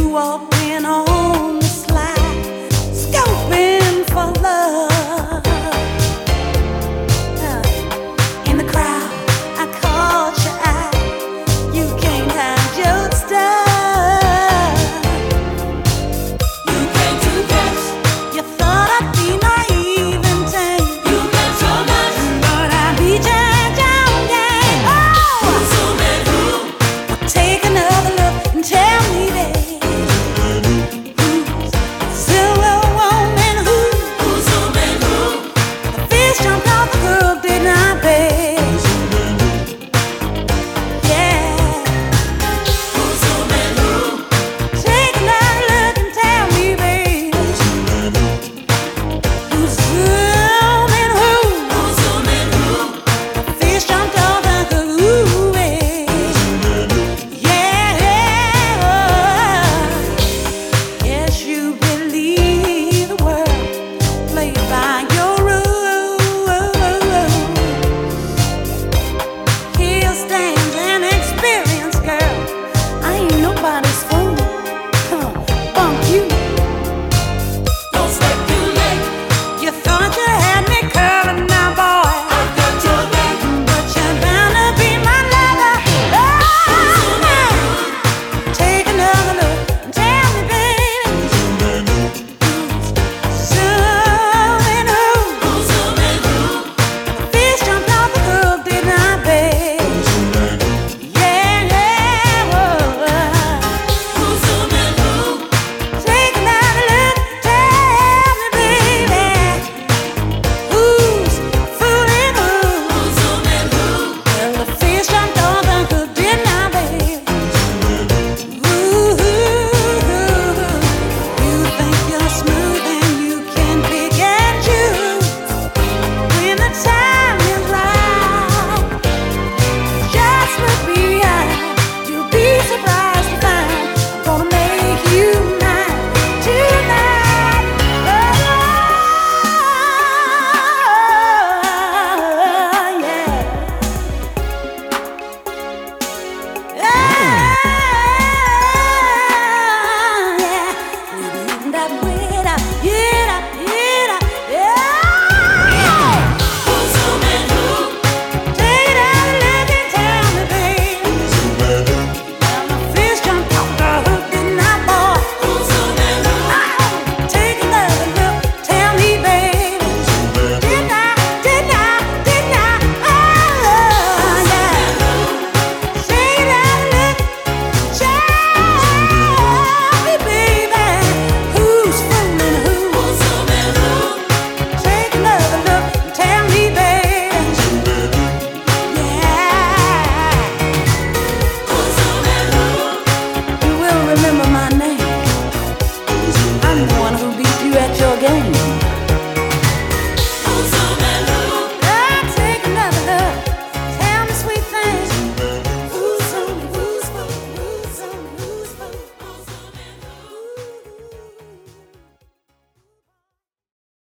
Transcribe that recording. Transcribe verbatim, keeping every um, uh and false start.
walking on the slide, scoping for love. Uh, in the crowd, I caught your eye. You can't hide your stuff. You came to catch. You thought I'd be naive and tame. You got so much, but I beat you down, yeah. Oh, who's so mad who? Take another look and tell me that.